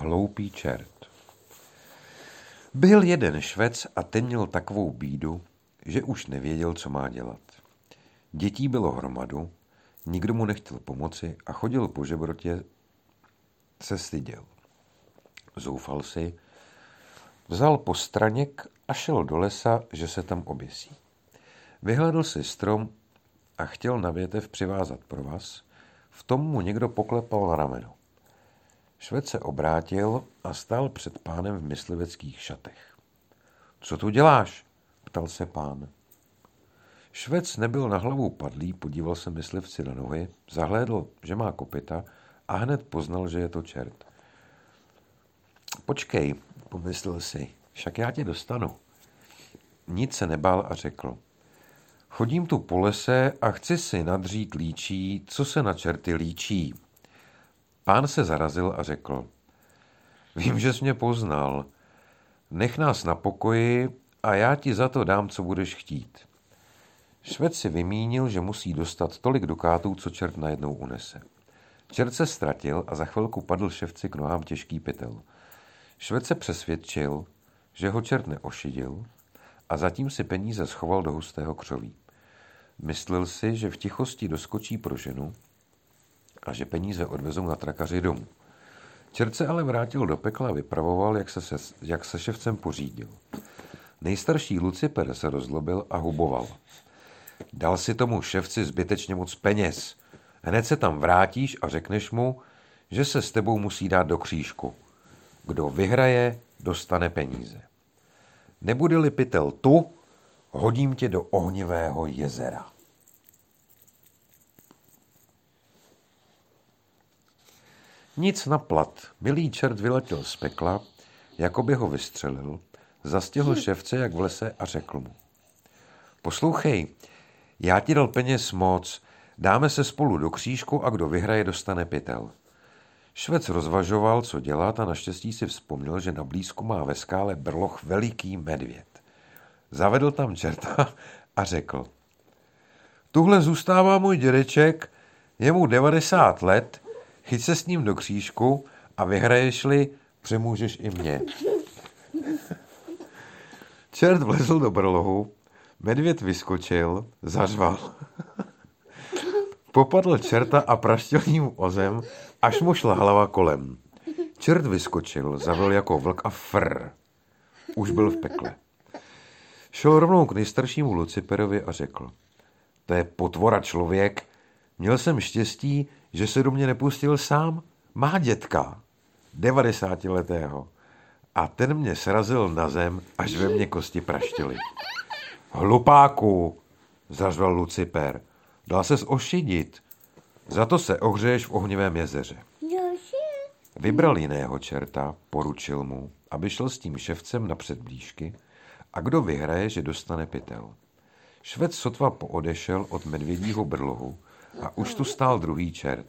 Hloupý čert. Byl jeden Švec a ten měl takovou bídu, že už nevěděl, co má dělat. Dětí bylo hromadu, nikdo mu nechtěl pomoci a chodil po žebrotě, se styděl. Zoufal si, vzal postraněk a šel do lesa, že se tam oběsí. Vyhledl si strom a chtěl na větev přivázat provaz, v tom mu někdo poklepal na rameno. Švec se obrátil a stál před pánem v mysliveckých šatech. Co tu děláš? Ptal se pán. Švec nebyl na hlavu padlý, podíval se myslivci na nohy, zahlédl, že má kopyta a hned poznal, že je to čert. Počkej, pomyslel si, však já tě dostanu. Nic se nebál a řekl. Chodím tu po lese a chci si nadřít líčí, co se na čerty líčí. Pán se zarazil a řekl. Vím, že jsi mě poznal. Nech nás na pokoji a já ti za to dám, co budeš chtít. Švec si vymínil, že musí dostat tolik dukátů, co čert najednou unese. Čert se ztratil a za chvilku padl ševci k nohám těžký pytel. Švec se přesvědčil, že ho čert neošidil a zatím si peníze schoval do hustého křoví. Myslel si, že v tichosti doskočí pro ženu a že peníze odvezou na trakaři domů. Čert se ale vrátil do pekla a vypravoval, jak se ševcem pořídil. Nejstarší Luciper se rozlobil a huboval. Dal si tomu ševci zbytečně moc peněz. Hned se tam vrátíš a řekneš mu, že se s tebou musí dát do křížku. Kdo vyhraje, dostane peníze. Nebude-li pytel tu, hodím tě do ohnivého jezera. Nic na plat. Milý čert vyletěl z pekla, jako by ho vystřelil, zastihl ševce jak v lese a řekl mu. Poslouchej, já ti dal peněz moc, dáme se spolu do křížku a kdo vyhraje, dostane pytel. Švec rozvažoval, co dělat a naštěstí si vzpomněl, že na blízku má ve skále brloch veliký medvěd. Zavedl tam čerta a řekl. Tuhle zůstává můj dědeček, je mu 90 let, chyť se s ním do křížku a vyhraješ-li, přemůžeš i mě. Čert vlezl do brlohu, medvěd vyskočil, zařval. Popadl čerta a praštil ním o zem, až mu šla hlava kolem. Čert vyskočil, zavil jako vlk a frr. Už byl v pekle. Šel rovnou k nejstaršímu Luciperovi a řekl. To je potvora člověk. Měl jsem štěstí, že se do mě nepustil sám. Má dětka, 90letého. A ten mě srazil na zem, až ve mně kosti praštily. Hlupáku, zařval Luciper. Dal ses ošidit. Za to se ohřeješ v ohnivém jezeře. Vybral jiného čerta, poručil mu, aby šel s tím ševcem napřed blížky a kdo vyhraje, že dostane pytel. Švec sotva poodešel od medvědího brlohu a už tu stál druhý čert.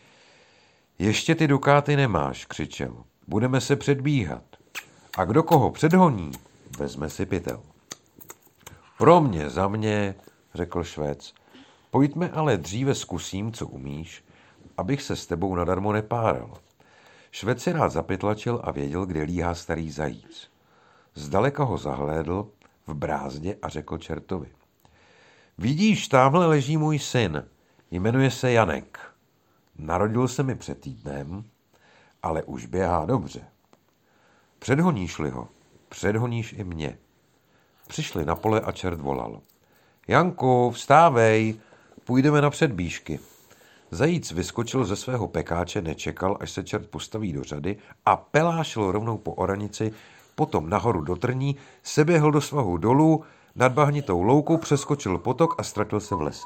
Ještě ty dukáty nemáš, křičel. Budeme se předbíhat. A kdo koho předhoní, vezme si pytel. Pro mě, za mě, řekl Švec. Pojďme ale dříve zkusím, co umíš, abych se s tebou nadarmo nepáral. Švec si rád zapytlačil a věděl, kde líhá starý zajíc. Zdaleka ho zahlédl v brázdě a řekl čertovi. Vidíš, tamhle leží můj syn, jmenuje se Janek. Narodil se mi před týdnem, ale už běhá dobře. Předhoníš-li ho, předhoníš i mě. Přišli na pole a čert volal. Janku, vstávej, půjdeme na předbížky. Zajíc vyskočil ze svého pekáče, nečekal, až se čert postaví do řady a pelášil rovnou po oranici, potom nahoru do trní, seběhl do svahu dolů, nad bahnitou loukou přeskočil potok a ztratil se v lese.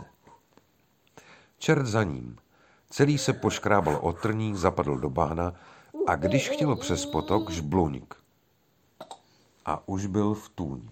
Čert za ním. Celý se poškrábal od trní, zapadl do bahna a když chtěl přes potok, žbluňk. A už byl v tůni.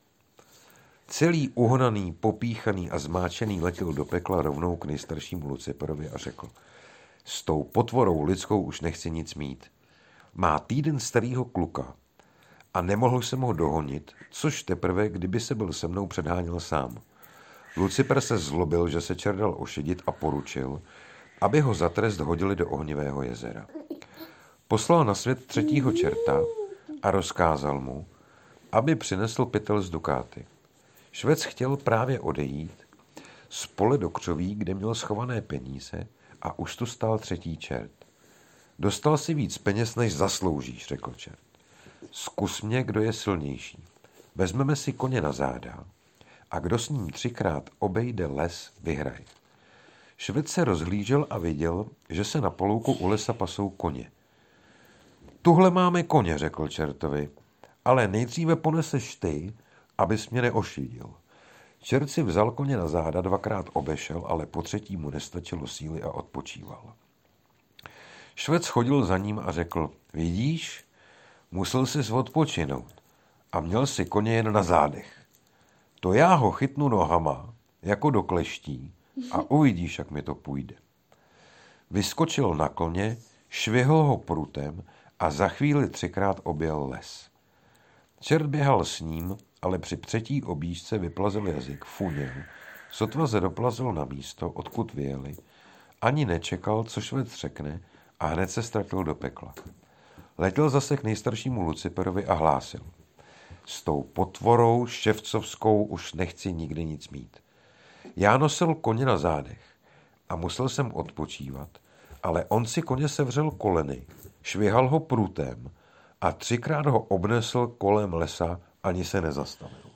Celý uhnaný, popíchaný a zmáčený letěl do pekla rovnou k nejstaršímu Luciperovi a řekl. S tou potvorou lidskou už nechci nic mít. Má týden starýho kluka a nemohl jsem ho dohonit, což teprve, kdyby se byl se mnou předháněl sám. Luciper se zlobil, že se čert dal ošidit a poručil, aby ho za trest hodili do ohnivého jezera. Poslal na svět třetího čerta a rozkázal mu, aby přinesl pytel z dukáty. Švec chtěl právě odejít z pole do křoví, kde měl schované peníze, a už tu stál třetí čert. Dostal si víc peněz, než zasloužíš, řekl čert. Zkus mě, kdo je silnější. Vezmeme si koně na záda a kdo s ním 3krát obejde les, vyhraje. Švec se rozhlížel a viděl, že se na polouku u lesa pasou koně. Tuhle máme koně, řekl čertovi, ale nejdříve poneseš ty, abys mě neošidil. Čert si vzal koně na záda, 2krát obešel, ale po třetí mu nestačilo síly a odpočíval. Švec chodil za ním a řekl, vidíš, musel jsi odpočinout a měl si koně jen na zádech. To já ho chytnu nohama, jako do kleští, a uvidíš, jak mi to půjde. Vyskočil na koně, švihl ho prutem a za chvíli 3krát objel les. Čert běhal s ním, ale při třetí objížďce vyplazil jazyk, funěl, sotva se doplazil na místo, odkud vyjeli, ani nečekal, co Švec řekne, a hned se ztratil do pekla. Letěl zase k nejstaršímu Luciperovi a hlásil. S tou potvorou ševcovskou už nechci nikdy nic mít. Já nosil koně na zádech a musel jsem odpočívat, ale on si koně sevřel koleny, švihal ho prutem a 3krát ho obnesl kolem lesa, ani se nezastavil.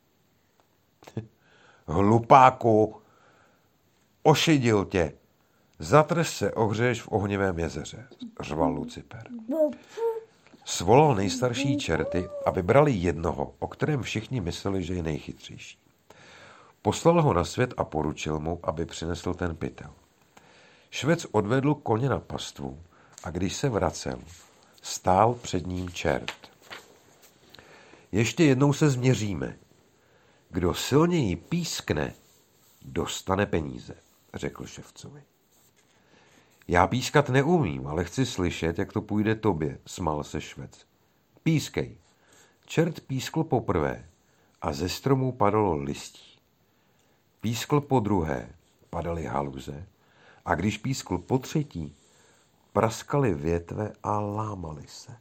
Hlupáku, ošidil tě, zatrž se ohřeješ v ohnivém jezeře, řval Luciper. Svolal nejstarší čerty a vybrali jednoho, o kterém všichni mysleli, že je nejchytřejší. Poslal ho na svět a poručil mu, aby přinesl ten pytel. Švec odvedl koně na pastvu a když se vracel, stál před ním čert. Ještě jednou se změříme. Kdo silněji pískne, dostane peníze, řekl ševcovi. Já pískat neumím, ale chci slyšet, jak to půjde tobě, smál se Švec. Pískej. Čert pískl poprvé a ze stromů padalo listí. Pískl po druhé, padaly haluze, a když pískl po třetí, praskaly větve a lámaly se.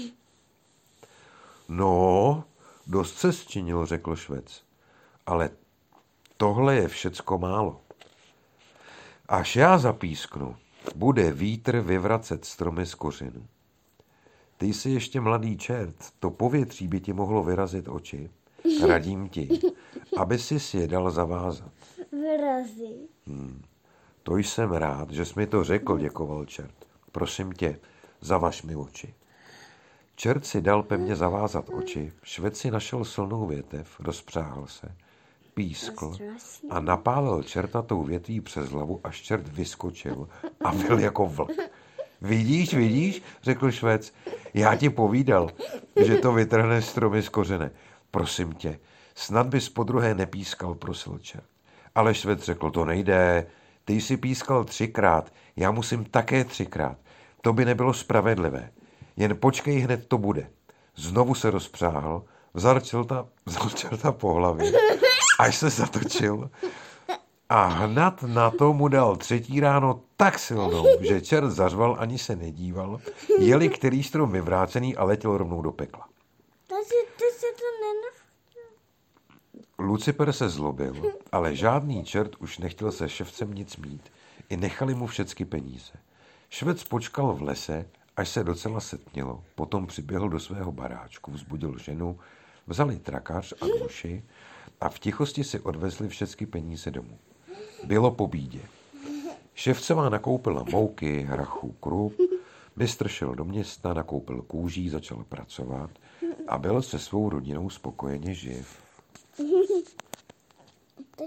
No, dost se zčinil, řekl Švec, ale tohle je všecko málo. Až já zapísknu, bude vítr vyvracet stromy z kořenů. Ty jsi ještě mladý čert, to povětří by ti mohlo vyrazit oči. Radím ti, aby si je dal zavázat. Vyrazí. To jsem rád, že jsi mi to řekl, děkoval čert. Prosím tě, zavaž mi oči. Čert si dal pevně zavázat oči, Švec si našel silnou větev, rozpřáhl se, pískl a napálil čerta tou větví přes hlavu, až čert vyskočil a byl jako vlk. Vidíš, řekl Švec, já ti povídal, že to vytrhne stromy z kořene. Prosím tě, snad bys podruhé nepískal, prosil čert. Ale Švec řekl, to nejde, ty jsi pískal 3krát, já musím také 3krát. To by nebylo spravedlivé. Jen počkej, hned to bude. Znovu se rozpřáhl, vzal čerta po hlavě, až se zatočil a hned na to mu dal třetí ráno tak silnou, že čert zařval, ani se nedíval, jeli který strom vyvrácený a letěl rovnou do pekla. Takže ty si to nenavštěl. Luciper se zlobil, ale žádný čert už nechtěl se ševcem nic mít, i nechali mu všecky peníze. Švec počkal v lese, až se docela setmělo, potom přiběhl do svého baráčku, vzbudil ženu, vzali trakař a duši a v tichosti si odvezli všecky peníze domů. Bylo po bídě. Ševcová nakoupila mouky, hrachu, krup, mistr šel do města, nakoupil kůží, začal pracovat a byl se svou rodinou spokojeně živ.